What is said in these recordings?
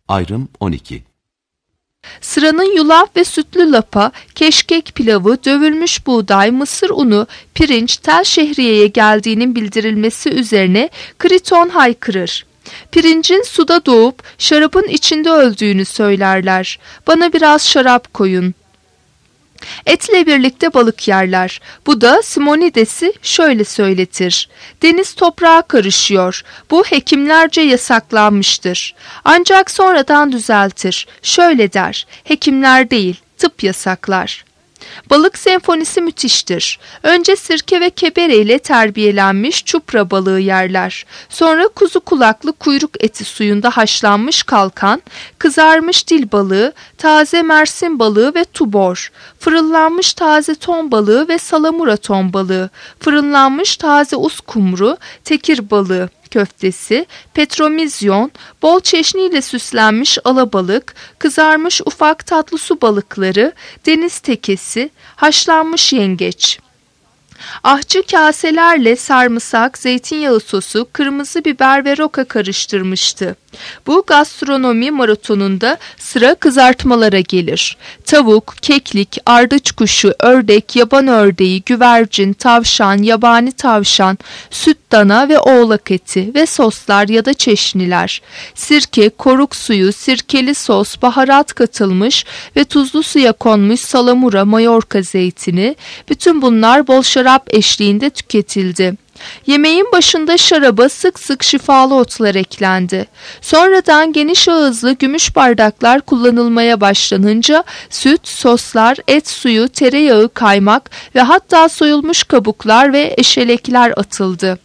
Ayrım 12. Sıranın yulaf ve sütlü lapa, keşkek pilavı, dövülmüş buğday, mısır unu, pirinç, tel şehriyeye geldiğinin bildirilmesi üzerine Kriton haykırır. Pirincin suda doğup şarabın içinde öldüğünü söylerler. Bana biraz şarap koyun. Etle birlikte balık yerler. Bu da Simonides'i şöyle söyletir. Deniz toprağa karışıyor. Bu hekimlerce yasaklanmıştır. Ancak sonradan düzeltir. Şöyle der. Hekimler değil, tıp yasaklar. Balık senfonisi müthiştir. Önce sirke ve kebere ile terbiyelenmiş çupra balığı yerler. Sonra kuzu kulaklı kuyruk eti suyunda haşlanmış kalkan, kızarmış dil balığı, taze mersin balığı ve tubor, fırınlanmış taze ton balığı ve salamura ton balığı, fırınlanmış taze uskumru, tekir balığı köftesi, petromizyon, bol çeşniyle süslenmiş alabalık, kızarmış ufak tatlı su balıkları, deniz tekesi, haşlanmış yengeç. Ahçı kaselerle sarımsak, zeytinyağı sosu, kırmızı biber ve roka karıştırmıştı. Bu gastronomi maratonunda sıra kızartmalara gelir. Tavuk, keklik, ardıç kuşu, ördek, yaban ördeği, güvercin, tavşan, yabani tavşan, süt dana ve oğlak eti ve soslar ya da çeşniler. Sirke, koruk suyu, sirkeli sos, baharat katılmış ve tuzlu suya konmuş salamura, Mallorca zeytini, bütün bunlar bol şarap eşliğinde tüketildi. Yemeğin başında şaraba sık sık şifalı otlar eklendi. Sonradan geniş ağızlı gümüş bardaklar kullanılmaya başlanınca süt, soslar, et suyu, tereyağı, kaymak ve hatta soyulmuş kabuklar ve eşelekler atıldı.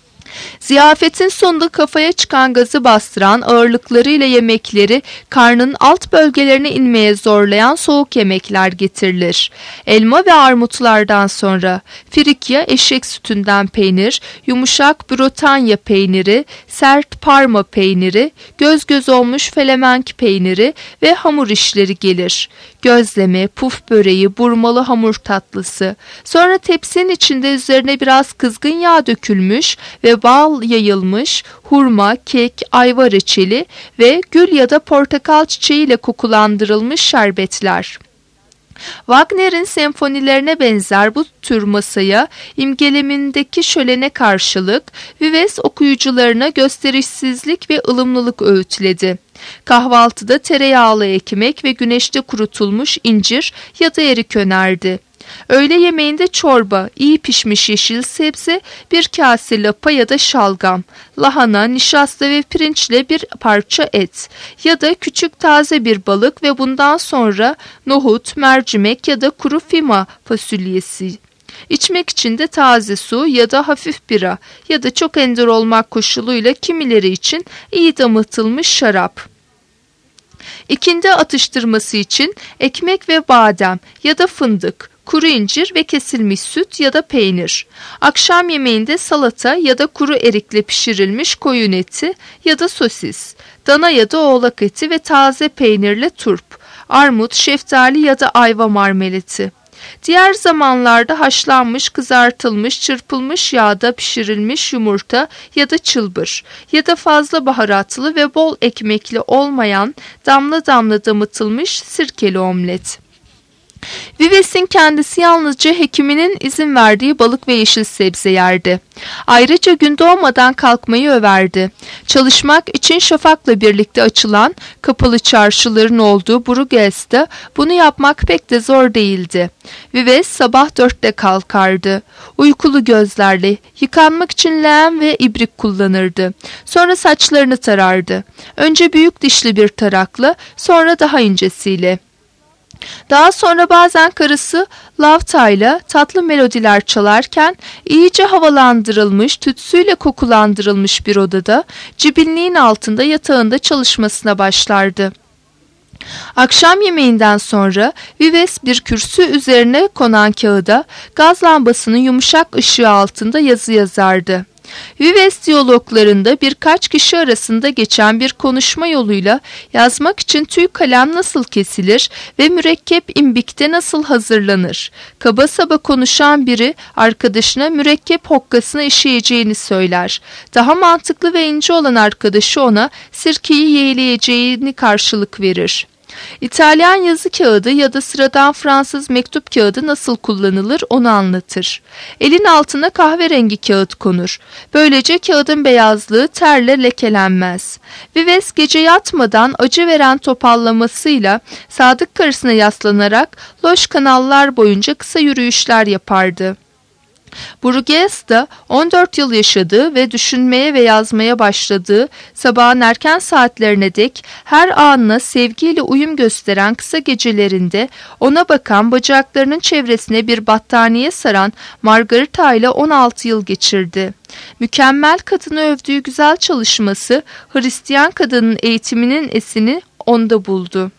Ziyafetin sonunda kafaya çıkan gazı bastıran, ağırlıklarıyla yemekleri karnın alt bölgelerine inmeye zorlayan soğuk yemekler getirilir. Elma ve armutlardan sonra frikya, eşek sütünden peynir, yumuşak Brotanya peyniri, sert Parma peyniri, göz göz olmuş Felemenk peyniri ve hamur işleri gelir. Gözleme, puf böreği, burmalı hamur tatlısı. Sonra tepsinin içinde üzerine biraz kızgın yağ dökülmüş ve bal yayılmış hurma, kek, ayva reçeli ve gül ya da portakal çiçeğiyle kokulandırılmış şerbetler. Wagner'in senfonilerine benzer bu tür masaya imgelemindeki şölene karşılık Vives okuyucularına gösterişsizlik ve ılımlılık öğütledi. Kahvaltıda tereyağlı ekmek ve güneşte kurutulmuş incir ya da erik önerdi. Öğle yemeğinde çorba, iyi pişmiş yeşil sebze, bir kase lapa ya da şalgam, lahana, nişasta ve pirinçle bir parça et ya da küçük taze bir balık ve bundan sonra nohut, mercimek ya da kuru fima fasulyesi. İçmek için de taze su ya da hafif bira ya da çok ender olmak koşuluyla kimileri için iyi damıtılmış şarap. İkindi atıştırması için ekmek ve badem ya da fındık, kuru incir ve kesilmiş süt ya da peynir. Akşam yemeğinde salata ya da kuru erikle pişirilmiş koyun eti ya da sosis, dana ya da oğlak eti ve taze peynirle turp, armut, şeftali ya da ayva marmeleti. Diğer zamanlarda haşlanmış, kızartılmış, çırpılmış yağda pişirilmiş yumurta ya da çılbır ya da fazla baharatlı ve bol ekmekli olmayan damla damla damıtılmış sirkeli omlet. Vives'in kendisi yalnızca hekiminin izin verdiği balık ve yeşil sebze yerdi. Ayrıca gün doğmadan kalkmayı överdi. Çalışmak için şafakla birlikte açılan kapalı çarşıların olduğu Bruges'te bunu yapmak pek de zor değildi. Vives sabah 4'te kalkardı. Uykulu gözlerle yıkanmak için leğen ve ibrik kullanırdı. Sonra saçlarını tarardı. Önce büyük dişli bir tarakla, sonra daha incesiyle. Daha sonra bazen karısı lavtayla tatlı melodiler çalarken iyice havalandırılmış, tütsüyle kokulandırılmış bir odada cibinliğin altında yatağında çalışmasına başlardı. Akşam yemeğinden sonra Vives bir kürsü üzerine konan kağıda gaz lambasının yumuşak ışığı altında yazı yazardı. Vives diyaloglarında birkaç kişi arasında geçen bir konuşma yoluyla yazmak için tüy kalem nasıl kesilir ve mürekkep imbikte nasıl hazırlanır? Kaba saba konuşan biri arkadaşına mürekkep hokkasına işeyeceğini söyler. Daha mantıklı ve ince olan arkadaşı ona sirkeyi yeğleyeceğini karşılık verir. İtalyan yazı kağıdı ya da sıradan Fransız mektup kağıdı nasıl kullanılır onu anlatır. Elin altına kahverengi kağıt konur. Böylece kağıdın beyazlığı terle lekelenmez. Vives gece yatmadan acı veren topallamasıyla sadık karısına yaslanarak loş kanallar boyunca kısa yürüyüşler yapardı. Borges da 14 yıl yaşadığı ve düşünmeye ve yazmaya başladığı sabahın erken saatlerine dek her anına sevgiyle uyum gösteren kısa gecelerinde ona bakan, bacaklarının çevresine bir battaniye saran Margarita ile 16 yıl geçirdi. Mükemmel kadını övdüğü güzel çalışması Hristiyan kadının eğitiminin esini onda buldu.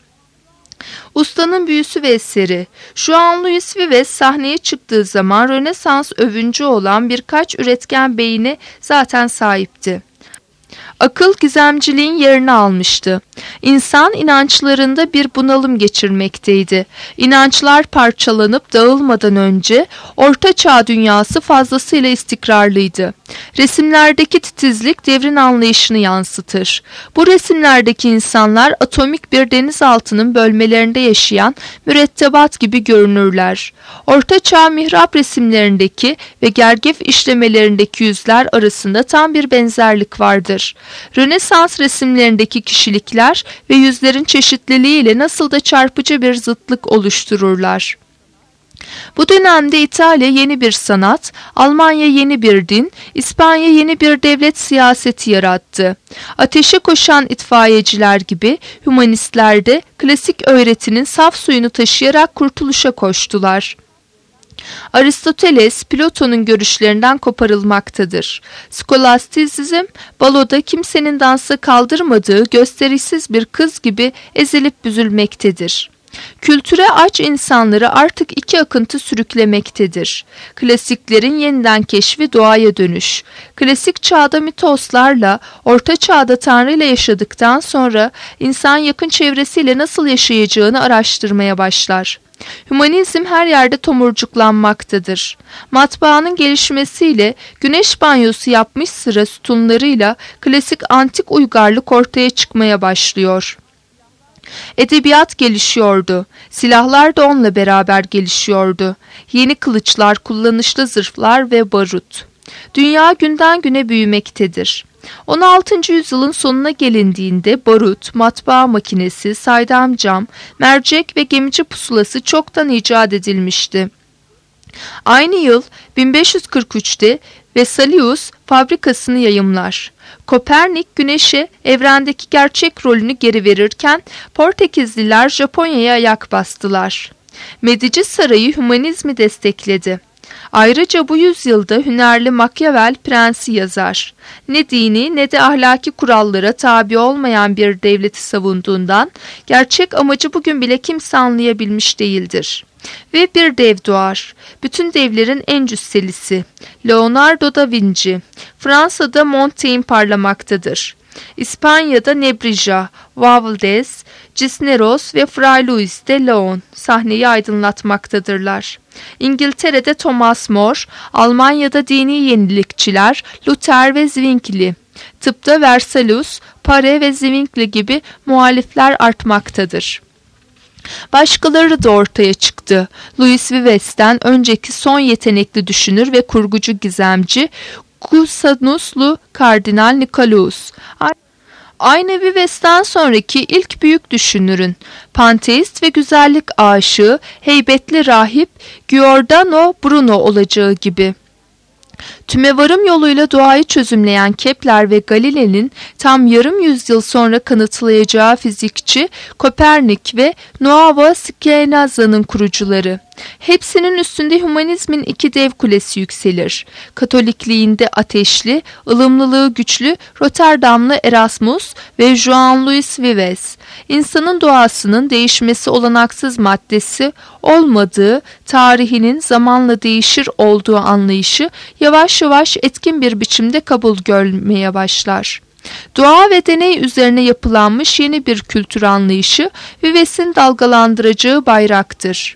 Ustanın büyüsü ve eseri. Jean-Louis Vives sahneye çıktığı zaman Rönesans övüncü olan birkaç üretken beyine zaten sahipti. Akıl gizemciliğin yerini almıştı. İnsan inançlarında bir bunalım geçirmekteydi. İnançlar parçalanıp dağılmadan önce Orta Çağ dünyası fazlasıyla istikrarlıydı. Resimlerdeki titizlik devrin anlayışını yansıtır. Bu resimlerdeki insanlar atomik bir denizaltının bölmelerinde yaşayan mürettebat gibi görünürler. Orta Çağ mihrap resimlerindeki ve gergef işlemelerindeki yüzler arasında tam bir benzerlik vardır. Rönesans resimlerindeki kişilikler ve yüzlerin çeşitliliğiyle nasıl da çarpıcı bir zıtlık oluştururlar. Bu dönemde İtalya yeni bir sanat, Almanya yeni bir din, İspanya yeni bir devlet siyaseti yarattı. Ateşe koşan itfaiyeciler gibi hümanistler de klasik öğretinin saf suyunu taşıyarak kurtuluşa koştular. Aristoteles, Platon'un görüşlerinden koparılmaktadır. Skolastizm, baloda kimsenin dansa kaldırmadığı gösterişsiz bir kız gibi ezilip büzülmektedir. Kültüre aç insanları artık iki akıntı sürüklemektedir. Klasiklerin yeniden keşfi doğaya dönüş. Klasik çağda mitoslarla, orta çağda Tanrı ile yaşadıktan sonra insan yakın çevresiyle nasıl yaşayacağını araştırmaya başlar. Hümanizm her yerde tomurcuklanmaktadır. Matbaanın gelişmesiyle güneş banyosu yapmış sıra sütunlarıyla klasik antik uygarlık ortaya çıkmaya başlıyor. Edebiyat gelişiyordu. Silahlar da onunla beraber gelişiyordu. Yeni kılıçlar, kullanışlı zırhlar ve barut. Dünya günden güne büyümektedir. 16. yüzyılın sonuna gelindiğinde barut, matbaa makinesi, saydam cam, mercek ve gemici pusulası çoktan icat edilmişti. Aynı yıl 1543'te Vesalius fabrikasını yayımlar. Kopernik güneşe evrendeki gerçek rolünü geri verirken Portekizliler Japonya'ya ayak bastılar. Medici Sarayı hümanizmi destekledi. Ayrıca bu yüzyılda hünerli Machiavelli Prens'i yazar. Ne dini ne de ahlaki kurallara tabi olmayan bir devleti savunduğundan gerçek amacı bugün bile kimse anlayabilmiş değildir. Ve bir dev doğar. Bütün devlerin en cüsselisi. Leonardo da Vinci. Fransa'da Montaigne parlamaktadır. İspanya'da Nebrija, Valdez, Cisneros ve Fray Luis de Leon sahneyi aydınlatmaktadırlar. İngiltere'de Thomas More, Almanya'da dini yenilikçiler Luther ve Zwingli, tıpta Vesalius, Pare ve Zwingli gibi muhalifler artmaktadır. Başkaları da ortaya çıktı. Louis Vives'ten önceki son yetenekli düşünür ve kurgucu gizemci Cusanuslu Kardinal Nikolaus. Aynı Vives'ten sonraki ilk büyük düşünürün, panteist ve güzellik aşığı, heybetli rahip Giordano Bruno olacağı gibi. Tümevarım yoluyla doğayı çözümleyen Kepler ve Galile'nin tam yarım yüzyıl sonra kanıtlayacağı fizikçi Kopernik ve Nuova Scienzia'nın kurucuları. Hepsinin üstünde hümanizmin iki dev kulesi yükselir. Katolikliğinde ateşli, ılımlılığı güçlü Rotterdamlı Erasmus ve Jean-Louis Vives. İnsanın doğasının değişmesi olanaksız maddesi olmadığı, tarihinin zamanla değişir olduğu anlayışı yavaş yavaş yavaş etkin bir biçimde kabul görmeye başlar. Doğa ve deney üzerine yapılanmış yeni bir kültür anlayışı Vives'in dalgalandıracağı bayraktır.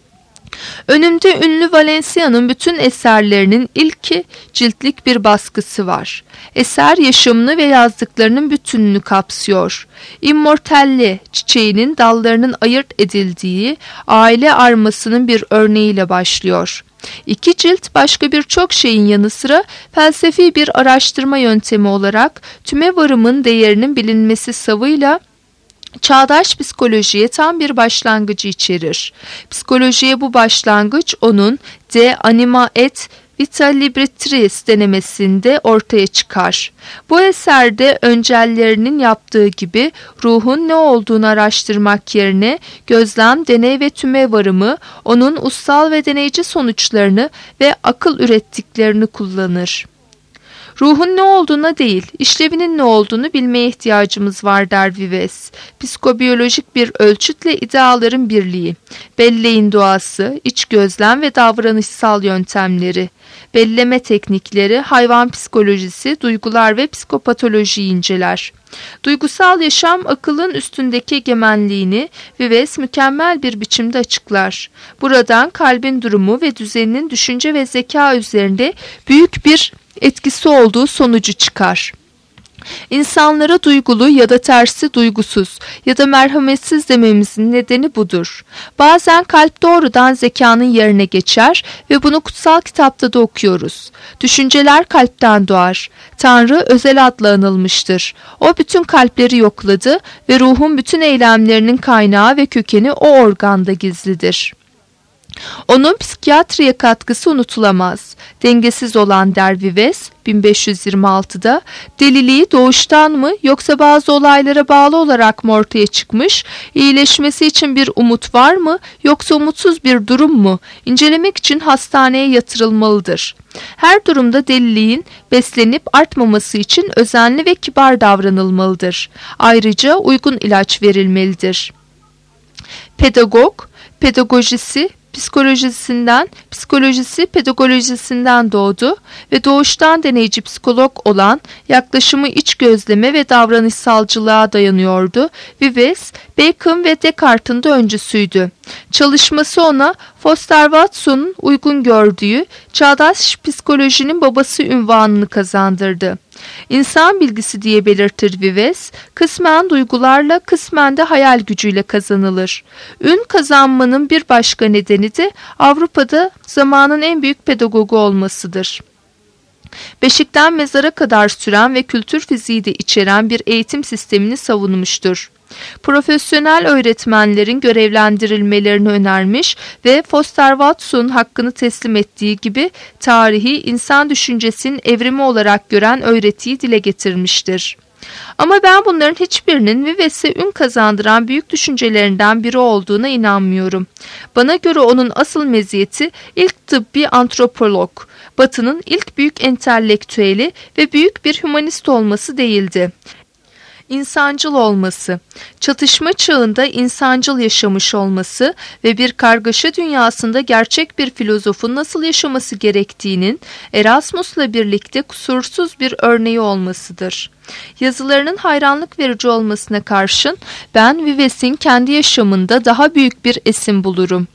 Önümde ünlü Valencia'nın bütün eserlerinin ilki ciltlik bir baskısı var. Eser yaşamını ve yazdıklarının bütününü kapsıyor. Immortelle çiçeğinin dallarının ayırt edildiği aile armasının bir örneğiyle başlıyor. İki cilt başka birçok şeyin yanı sıra felsefi bir araştırma yöntemi olarak tümevarımın değerinin bilinmesi savıyla çağdaş psikolojiye tam bir başlangıcı içerir. Psikolojiye bu başlangıç onun De Anima et Vita Libretris denemesinde ortaya çıkar. Bu eserde öncellerinin yaptığı gibi ruhun ne olduğunu araştırmak yerine gözlem, deney ve tümevarımı, onun ussal ve deneyci sonuçlarını ve akıl ürettiklerini kullanır. Ruhun ne olduğuna değil, işlevinin ne olduğunu bilmeye ihtiyacımız var der Vives. Psikobiyolojik bir ölçütle ideaların birliği, belleğin doğası, iç gözlem ve davranışsal yöntemleri, belleme teknikleri, hayvan psikolojisi, duygular ve psikopatolojiyi inceler. Duygusal yaşam akılın üstündeki egemenliğini Vives mükemmel bir biçimde açıklar. Buradan kalbin durumu ve düzeninin düşünce ve zeka üzerinde büyük bir etkisi olduğu sonucu çıkar. İnsanlara duygulu ya da tersi duygusuz ya da merhametsiz dememizin nedeni budur. Bazen kalp doğrudan zekanın yerine geçer ve bunu kutsal kitapta da okuyoruz. Düşünceler kalpten doğar. Tanrı özel adla anılmıştır. O bütün kalpleri yokladı ve ruhun bütün eylemlerinin kaynağı ve kökeni o organda gizlidir. Onun psikiyatriye katkısı unutulamaz. Dengesiz olan der Vives 1526'da deliliği doğuştan mı yoksa bazı olaylara bağlı olarak mı ortaya çıkmış, iyileşmesi için bir umut var mı yoksa umutsuz bir durum mu incelemek için hastaneye yatırılmalıdır. Her durumda deliliğin beslenip artmaması için özenli ve kibar davranılmalıdır. Ayrıca uygun ilaç verilmelidir. Pedagojisi pedagojisinden doğdu ve doğuştan deneyici psikolog olan yaklaşımı iç gözleme ve davranışsalcılığa dayanıyordu. Vives, Bacon ve Descartes'in de öncüsüydü. Çalışması ona Foster Watson'un uygun gördüğü çağdaş psikolojinin babası unvanını kazandırdı. İnsan bilgisi diye belirtir Vives, kısmen duygularla kısmen de hayal gücüyle kazanılır. Ün kazanmanın bir başka nedeni de Avrupa'da zamanın en büyük pedagogu olmasıdır. Beşikten mezara kadar süren ve kültür fiziği de içeren bir eğitim sistemini savunmuştur. Profesyonel öğretmenlerin görevlendirilmelerini önermiş ve Foster Watson hakkını teslim ettiği gibi tarihi insan düşüncesinin evrimi olarak gören öğretiyi dile getirmiştir. Ama ben bunların hiçbirinin Vives'e ün kazandıran büyük düşüncelerinden biri olduğuna inanmıyorum. Bana göre onun asıl meziyeti ilk tıbbi antropolog, Batı'nın ilk büyük entelektüeli ve büyük bir hümanist olması değildi. İnsancıl olması, çatışma çağında insancıl yaşamış olması ve bir kargaşa dünyasında gerçek bir filozofun nasıl yaşaması gerektiğinin Erasmus'la birlikte kusursuz bir örneği olmasıdır. Yazılarının hayranlık verici olmasına karşın ben Vives'in kendi yaşamında daha büyük bir esin bulurum.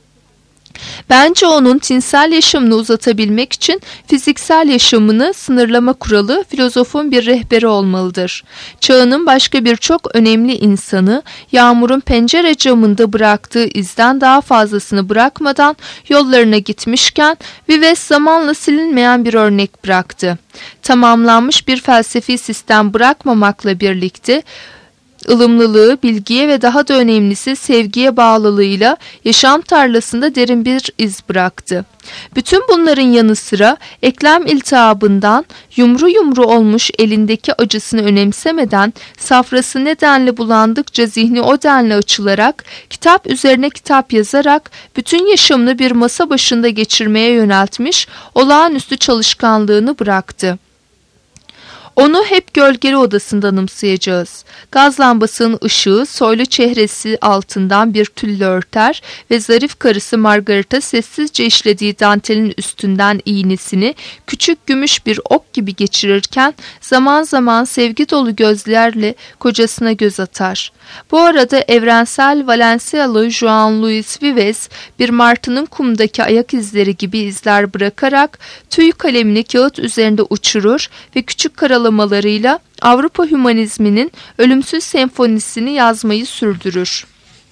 Bence onun tinsel yaşamını uzatabilmek için fiziksel yaşamını sınırlama kuralı filozofun bir rehberi olmalıdır. Çağının başka birçok önemli insanı yağmurun pencere camında bıraktığı izden daha fazlasını bırakmadan yollarına gitmişken Vives zamanla silinmeyen bir örnek bıraktı. Tamamlanmış bir felsefi sistem bırakmamakla birlikte ılımlılığı, bilgiye ve daha da önemlisi sevgiye bağlılığıyla yaşam tarlasında derin bir iz bıraktı. Bütün bunların yanı sıra eklem iltihabından yumru yumru olmuş elindeki acısını önemsemeden safrası nedenle bulandıkça zihni o denli açılarak kitap üzerine kitap yazarak bütün yaşamını bir masa başında geçirmeye yöneltmiş olağanüstü çalışkanlığını bıraktı. Onu hep gölgeli odasında anımsayacağız. Gaz lambasının ışığı soylu çehresi altından bir tülle örter ve zarif karısı Margarita sessizce işlediği dantelin üstünden iğnesini küçük gümüş bir ok gibi geçirirken zaman zaman sevgi dolu gözlerle kocasına göz atar. Bu arada evrensel Valencialı Juan-Luis Vives bir martının kumdaki ayak izleri gibi izler bırakarak tüy kalemini kağıt üzerinde uçurur ve küçük karalamalarıyla Avrupa hümanizminin ölümsüz senfonisini yazmayı sürdürür.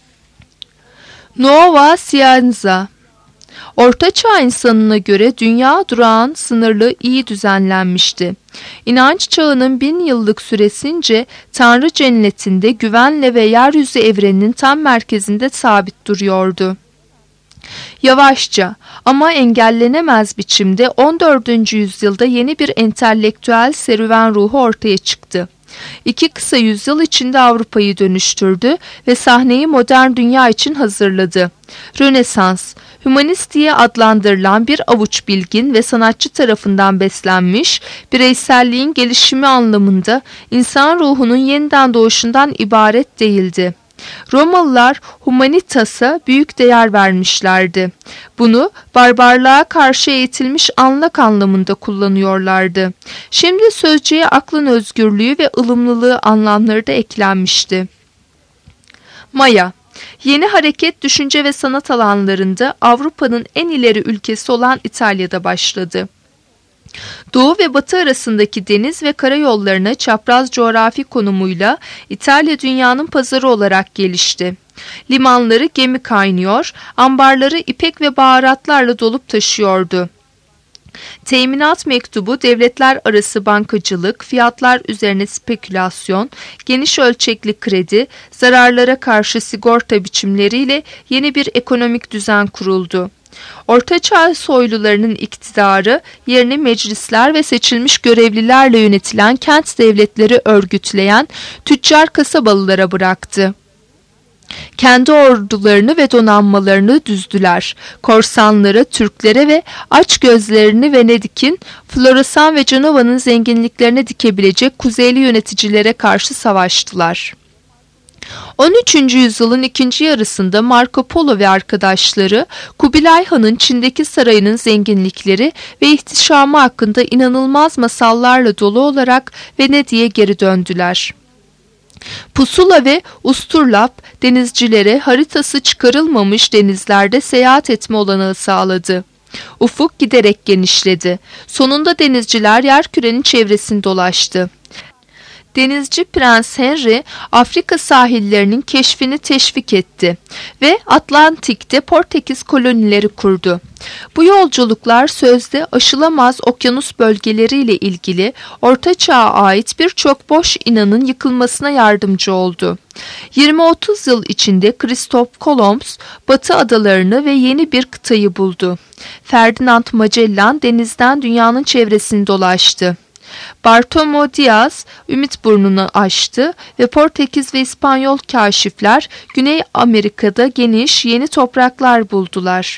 Nuova Scienza. Ortaçağ insanına göre dünya durağan, sınırlı, iyi düzenlenmişti. İnanç çağının 1000 yıllık süresince Tanrı cennetinde güvenle ve yeryüzü evreninin tam merkezinde sabit duruyordu. Yavaşça ama engellenemez biçimde 14. yüzyılda yeni bir entelektüel serüven ruhu ortaya çıktı. 2 kısa yüzyıl içinde Avrupa'yı dönüştürdü ve sahneyi modern dünya için hazırladı. Rönesans, hümanist diye adlandırılan bir avuç bilgin ve sanatçı tarafından beslenmiş, bireyselliğin gelişimi anlamında insan ruhunun yeniden doğuşundan ibaret değildi. Romalılar humanitas'a büyük değer vermişlerdi. Bunu barbarlığa karşı eğitilmiş anlak anlamında kullanıyorlardı. Şimdi sözcüğe aklın özgürlüğü ve ılımlılığı anlamları da eklenmişti. Maya, yeni hareket, düşünce ve sanat alanlarında Avrupa'nın en ileri ülkesi olan İtalya'da başladı. Doğu ve batı arasındaki deniz ve karayollarına çapraz coğrafi konumuyla İtalya dünyanın pazarı olarak gelişti. Limanları gemi kaynıyor, ambarları ipek ve baharatlarla dolup taşıyordu. Teminat mektubu, devletler arası bankacılık, fiyatlar üzerine spekülasyon, geniş ölçekli kredi, zararlara karşı sigorta biçimleriyle yeni bir ekonomik düzen kuruldu. Ortaçağ soylularının iktidarı yerini meclisler ve seçilmiş görevlilerle yönetilen kent devletleri örgütleyen tüccar kasabalılara bıraktı. Kendi ordularını ve donanmalarını düzdüler. Korsanlara, Türklere ve açgözlerini Venedik'in, Florasan ve Cenova'nın zenginliklerine dikebilecek kuzeyli yöneticilere karşı savaştılar. 13. yüzyılın ikinci yarısında Marco Polo ve arkadaşları Kubilay Han'ın Çin'deki sarayının zenginlikleri ve ihtişamı hakkında inanılmaz masallarla dolu olarak Venedik'e geri döndüler. Pusula ve Usturlap denizcilere haritası çıkarılmamış denizlerde seyahat etme olanağı sağladı. Ufuk giderek genişledi. Sonunda denizciler yerkürenin çevresini dolaştı. Denizci Prens Henry, Afrika sahillerinin keşfini teşvik etti ve Atlantik'te Portekiz kolonileri kurdu. Bu yolculuklar sözde aşılamaz okyanus bölgeleriyle ilgili Orta Çağ'a ait birçok boş inanın yıkılmasına yardımcı oldu. 20-30 yıl içinde Christoph Kolomb Batı adalarını ve yeni bir kıtayı buldu. Ferdinand Magellan denizden dünyanın çevresini dolaştı. Bartolomé Diaz Ümit Burnu'nu aştı ve Portekiz ve İspanyol kaşifler Güney Amerika'da geniş yeni topraklar buldular.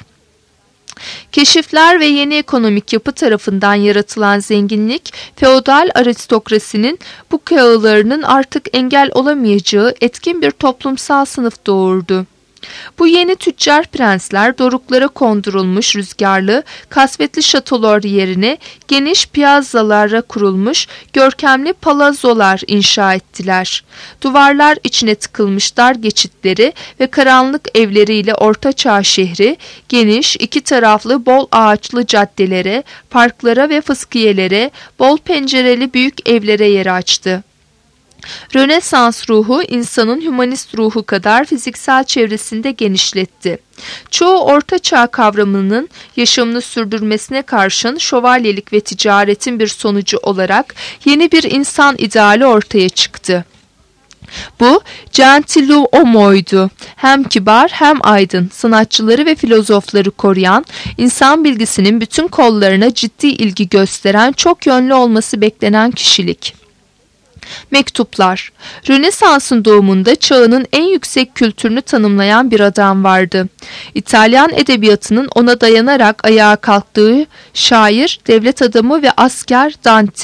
Keşifler ve yeni ekonomik yapı tarafından yaratılan zenginlik, feodal aristokrasinin bu kağılarının artık engel olamayacağı etkin bir toplumsal sınıf doğurdu. Bu yeni tüccar prensler doruklara kondurulmuş rüzgarlı, kasvetli şatolar yerine geniş piazzalara kurulmuş görkemli palazolar inşa ettiler. Duvarlar içine tıkılmış dar geçitleri ve karanlık evleriyle Ortaçağ şehri, geniş, iki taraflı bol ağaçlı caddelere, parklara ve fıskiyelere, bol pencereli büyük evlere yer açtı. Rönesans ruhu insanın hümanist ruhu kadar fiziksel çevresinde genişletti. Çoğu Orta Çağ kavramının yaşamını sürdürmesine karşın şövalyelik ve ticaretin bir sonucu olarak yeni bir insan ideali ortaya çıktı. Bu gentiluomo'ydu. Hem kibar hem aydın, sanatçıları ve filozofları koruyan, insan bilgisinin bütün kollarına ciddi ilgi gösteren, çok yönlü olması beklenen kişilik. Mektuplar. Rönesans'ın doğumunda çağının en yüksek kültürünü tanımlayan bir adam vardı. İtalyan edebiyatının ona dayanarak ayağa kalktığı şair, devlet adamı ve asker Dante.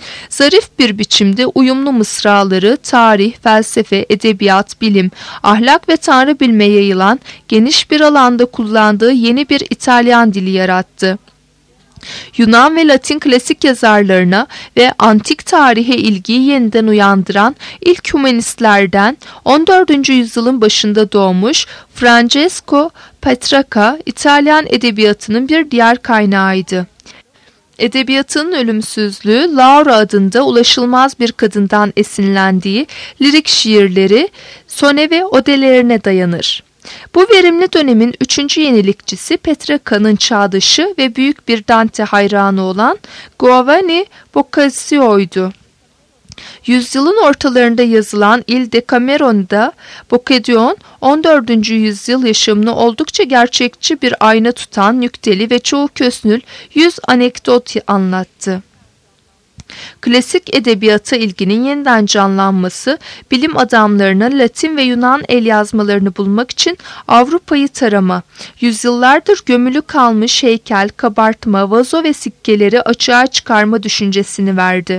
Zarif bir biçimde uyumlu mısraları, tarih, felsefe, edebiyat, bilim, ahlak ve tanrı bilme yayılan geniş bir alanda kullandığı yeni bir İtalyan dili yarattı. Yunan ve Latin klasik yazarlarına ve antik tarihe ilgiyi yeniden uyandıran ilk hümanistlerden 14. yüzyılın başında doğmuş Francesco Petrarca, İtalyan edebiyatının bir diğer kaynağıydı. Edebiyatının ölümsüzlüğü, Laura adında ulaşılmaz bir kadından esinlendiği lirik şiirleri, sone ve odelerine dayanır. Bu verimli dönemin üçüncü yenilikçisi Petrarca'nın çağdaşı ve büyük bir Dante hayranı olan Giovanni Boccaccio'ydu. Yüzyılın ortalarında yazılan Il Decameron'da Boccaccio 14. yüzyıl yaşamını oldukça gerçekçi bir ayna tutan nükteli ve çoğu kösnül 100 anekdot anlattı. Klasik edebiyata ilginin yeniden canlanması, bilim adamlarının Latin ve Yunan el yazmalarını bulmak için Avrupa'yı tarama, yüzyıllardır gömülü kalmış heykel, kabartma, vazo ve sikkeleri açığa çıkarma düşüncesini verdi.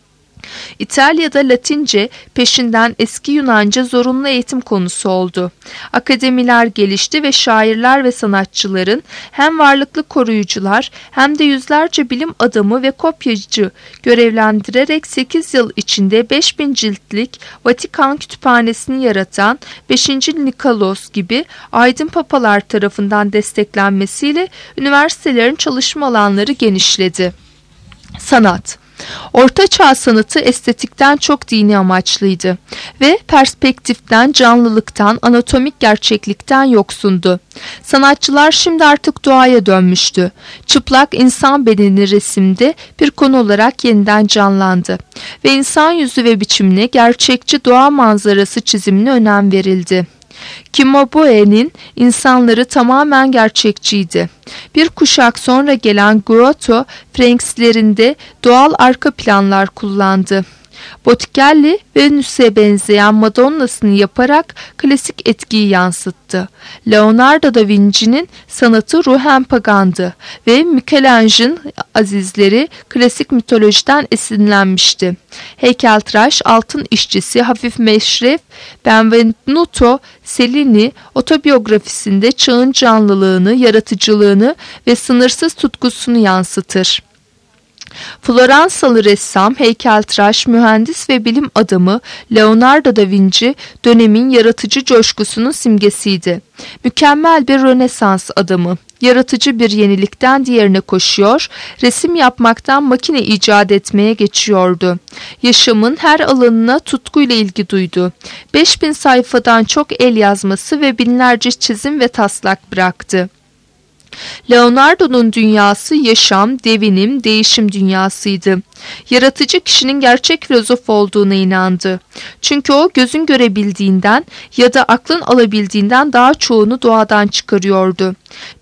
İtalya'da Latince, peşinden eski Yunanca zorunlu eğitim konusu oldu. Akademiler gelişti ve şairler ve sanatçıların hem varlıklı koruyucular hem de yüzlerce bilim adamı ve kopyacı görevlendirerek 8 yıl içinde 5000 ciltlik Vatikan Kütüphanesi'ni yaratan 5. Nikolos gibi aydın papalar tarafından desteklenmesiyle üniversitelerin çalışma alanları genişledi. Sanat. Orta Çağ sanatı estetikten çok dini amaçlıydı ve perspektiften, canlılıktan, anatomik gerçeklikten yoksundu. Sanatçılar şimdi artık doğaya dönmüştü. Çıplak insan bedeni resimde bir konu olarak yeniden canlandı ve insan yüzü ve biçimine, gerçekçi doğa manzarası çizimine önem verildi. Cimabue insanları tamamen gerçekçiydi. Bir kuşak sonra gelen Giotto, Franks'lerinde doğal arka planlar kullandı. Botticelli, Venüs'e benzeyen Madonna'sını yaparak klasik etkiyi yansıttı. Leonardo da Vinci'nin sanatı ruhen pagandı ve Michelangelo'nun azizleri klasik mitolojiden esinlenmişti. Heykeltıraş, altın işçisi, hafif meşref Benvenuto Cellini otobiyografisinde çağın canlılığını, yaratıcılığını ve sınırsız tutkusunu yansıtır. Floransalı ressam, heykeltıraş, mühendis ve bilim adamı Leonardo da Vinci dönemin yaratıcı coşkusunun simgesiydi. Mükemmel bir Rönesans adamı. Yaratıcı bir yenilikten diğerine koşuyor, resim yapmaktan makine icat etmeye geçiyordu. Yaşamın her alanına tutkuyla ilgi duydu. 5000 sayfadan çok el yazması ve binlerce çizim ve taslak bıraktı. Leonardo'nun dünyası yaşam, devinim, değişim dünyasıydı. Yaratıcı kişinin gerçek filozof olduğuna inandı. Çünkü o gözün görebildiğinden ya da aklın alabildiğinden daha çoğunu doğadan çıkarıyordu.